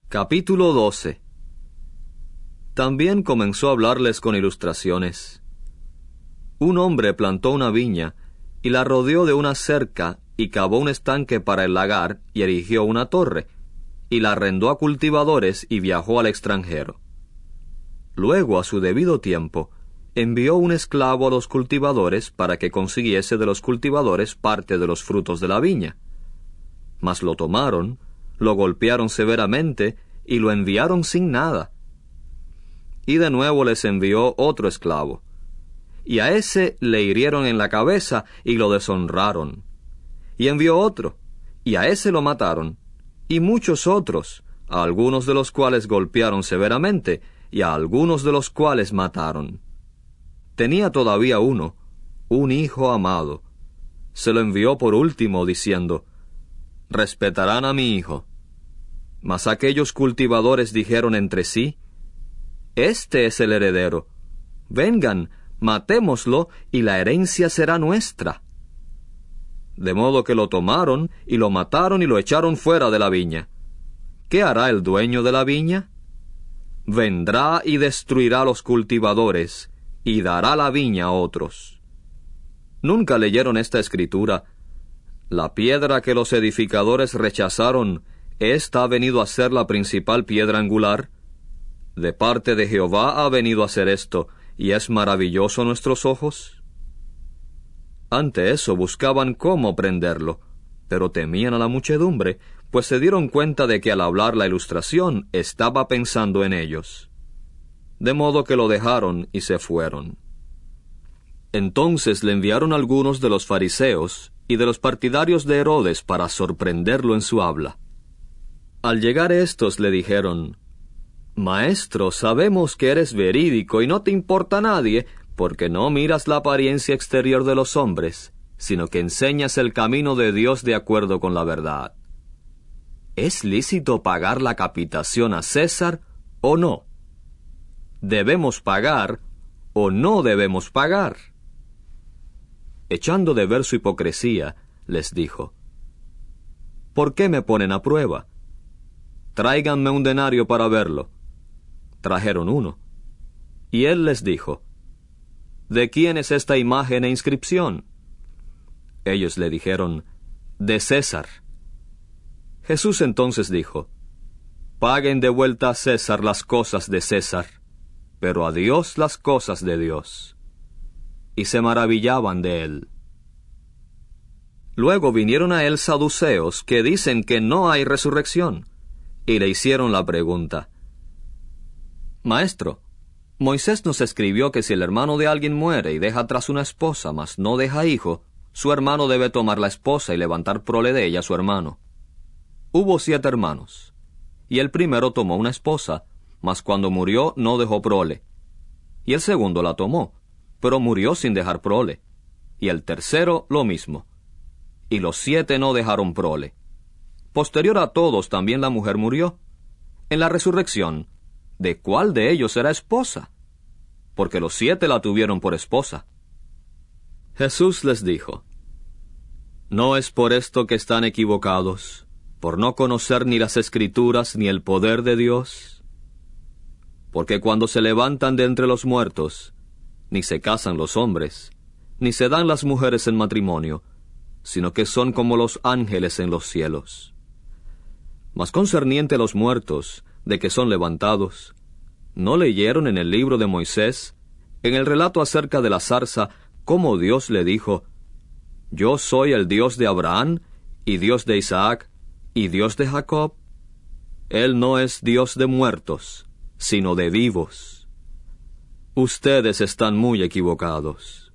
Capítulo 12. También comenzó a hablarles con ilustraciones. Un hombre plantó una viña, y la rodeó de una cerca, y cavó un estanque para el lagar, y erigió una torre, y la arrendó a cultivadores, y viajó al extranjero. Luego, a su debido tiempo, envió un esclavo a los cultivadores para que consiguiese de los cultivadores parte de los frutos de la viña. Mas lo tomaron, lo golpearon severamente y lo enviaron sin nada. Y de nuevo les envió otro esclavo. Y a ese le hirieron en la cabeza y lo deshonraron. Y envió otro, y a ese lo mataron. Y muchos otros, a algunos de los cuales golpearon severamente, y a algunos de los cuales mataron. Tenía todavía uno, un hijo amado. Se lo envió por último, diciendo: «Respetarán a mi hijo». Mas aquellos cultivadores dijeron entre sí: «Este es el heredero. Vengan, matémoslo, y la herencia será nuestra». De modo que lo tomaron, y lo mataron, y lo echaron fuera de la viña. ¿Qué hará el dueño de la viña? Vendrá y destruirá a los cultivadores, y dará la viña a otros. ¿Nunca leyeron esta escritura? La piedra que los edificadores rechazaron, esta ha venido a ser la principal piedra angular. De parte de Jehová ha venido a ser esto, y es maravilloso a nuestros ojos. Ante eso buscaban cómo prenderlo, pero temían a la muchedumbre, pues se dieron cuenta de que al hablar la ilustración estaba pensando en ellos. De modo que lo dejaron y se fueron. Entonces le enviaron algunos de los fariseos y de los partidarios de Herodes para sorprenderlo en su habla. Al llegar estos le dijeron: «Maestro, sabemos que eres verídico y no te importa nadie, porque no miras la apariencia exterior de los hombres, sino que enseñas el camino de Dios de acuerdo con la verdad. ¿Es lícito pagar la capitación a César o no? ¿Debemos pagar o no debemos pagar?» Echando de ver su hipocresía, les dijo: «¿Por qué me ponen a prueba? Tráiganme un denario para verlo». Trajeron uno. Y él les dijo: «¿De quién es esta imagen e inscripción?» Ellos le dijeron: «De César». Jesús entonces dijo: «Paguen de vuelta a César las cosas de César, pero a Dios las cosas de Dios». Y se maravillaban de él. Luego vinieron a él saduceos que dicen que no hay resurrección, y le hicieron la pregunta: «Maestro, Moisés nos escribió que si el hermano de alguien muere y deja atrás una esposa, mas no deja hijo, su hermano debe tomar la esposa y levantar prole de ella a su hermano. Hubo 7 hermanos, y el primero tomó una esposa, mas cuando murió no dejó prole. Y el segundo la tomó, pero murió sin dejar prole. Y el tercero lo mismo. Y los 7 no dejaron prole. Posterior a todos también la mujer murió. En la resurrección, ¿de cuál de ellos será esposa? Porque los 7 la tuvieron por esposa». Jesús les dijo: «No es por esto que están equivocados, por no conocer ni las Escrituras ni el poder de Dios. Porque cuando se levantan de entre los muertos, ni se casan los hombres, ni se dan las mujeres en matrimonio, sino que son como los ángeles en los cielos. Mas concerniente a los muertos, de que son levantados, ¿no leyeron en el libro de Moisés, en el relato acerca de la zarza, cómo Dios le dijo: Yo soy el Dios de Abraham, y Dios de Isaac, y Dios de Jacob? Él no es Dios de muertos, sino de vivos. Ustedes están muy equivocados».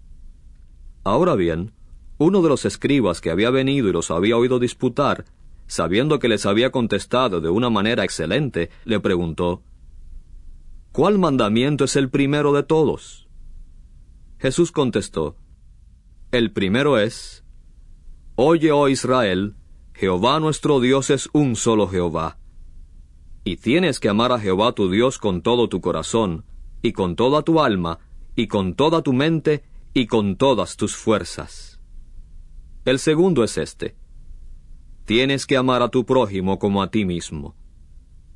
Ahora bien, uno de los escribas que había venido y los había oído disputar, sabiendo que les había contestado de una manera excelente, le preguntó: «¿Cuál mandamiento es el primero de todos?» Jesús contestó: «El primero es: Oye, oh Israel, Jehová nuestro Dios es un solo Jehová. Y tienes que amar a Jehová tu Dios con todo tu corazón, y con toda tu alma, y con toda tu mente, y con todas tus fuerzas. El segundo es este: tienes que amar a tu prójimo como a ti mismo.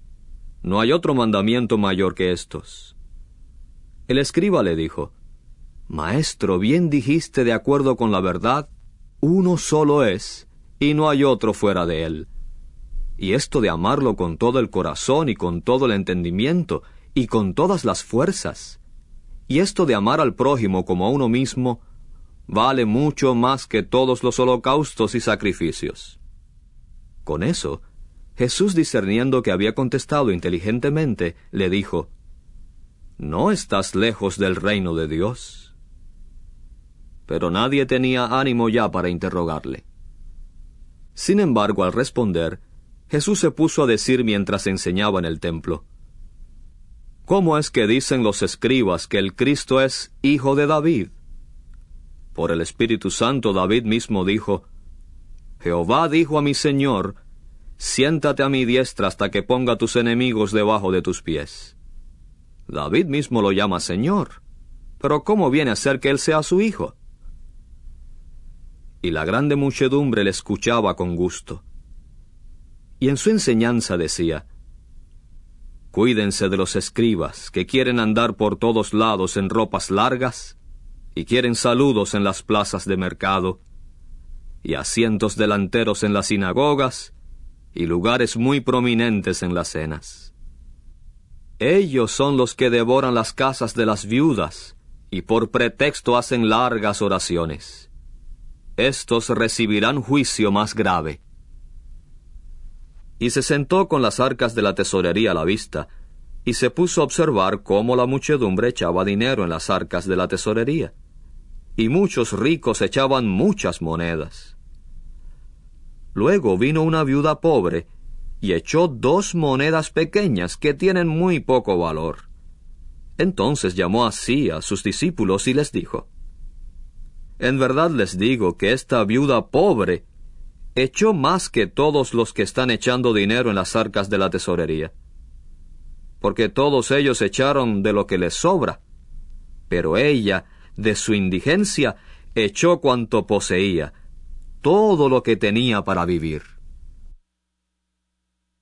No hay otro mandamiento mayor que estos. El escriba le dijo, Maestro, bien dijiste de acuerdo con la verdad, uno solo es, y no hay otro fuera de él. Y esto de amarlo con todo el corazón y con todo el entendimiento y con todas las fuerzas, y esto de amar al prójimo como a uno mismo, vale mucho más que todos los holocaustos y sacrificios. Con eso, Jesús, discerniendo que había contestado inteligentemente, le dijo, ¿No estás lejos del reino de Dios? Pero nadie tenía ánimo ya para interrogarle. Sin embargo, al responder, Jesús se puso a decir mientras enseñaba en el templo, ¿Cómo es que dicen los escribas que el Cristo es hijo de David? Por el Espíritu Santo David mismo dijo, Jehová dijo a mi Señor, siéntate a mi diestra hasta que ponga tus enemigos debajo de tus pies. David mismo lo llama Señor, pero ¿cómo viene a ser que él sea su hijo? Y la grande muchedumbre le escuchaba con gusto. Y en su enseñanza decía, Cuídense de los escribas, que quieren andar por todos lados en ropas largas, y quieren saludos en las plazas de mercado, y asientos delanteros en las sinagogas, y lugares muy prominentes en las cenas. Ellos son los que devoran las casas de las viudas, y por pretexto hacen largas oraciones. Estos recibirán juicio más grave. Y se sentó con las arcas de la tesorería a la vista, y se puso a observar cómo la muchedumbre echaba dinero en las arcas de la tesorería, y muchos ricos echaban muchas monedas. Luego vino una viuda pobre, y echó 2 monedas pequeñas que tienen muy poco valor. Entonces llamó así a sus discípulos y les dijo, En verdad les digo que esta viuda pobre echó más que todos los que están echando dinero en las arcas de la tesorería. Porque todos ellos echaron de lo que les sobra, pero ella, de su indigencia, echó cuanto poseía, todo lo que tenía para vivir.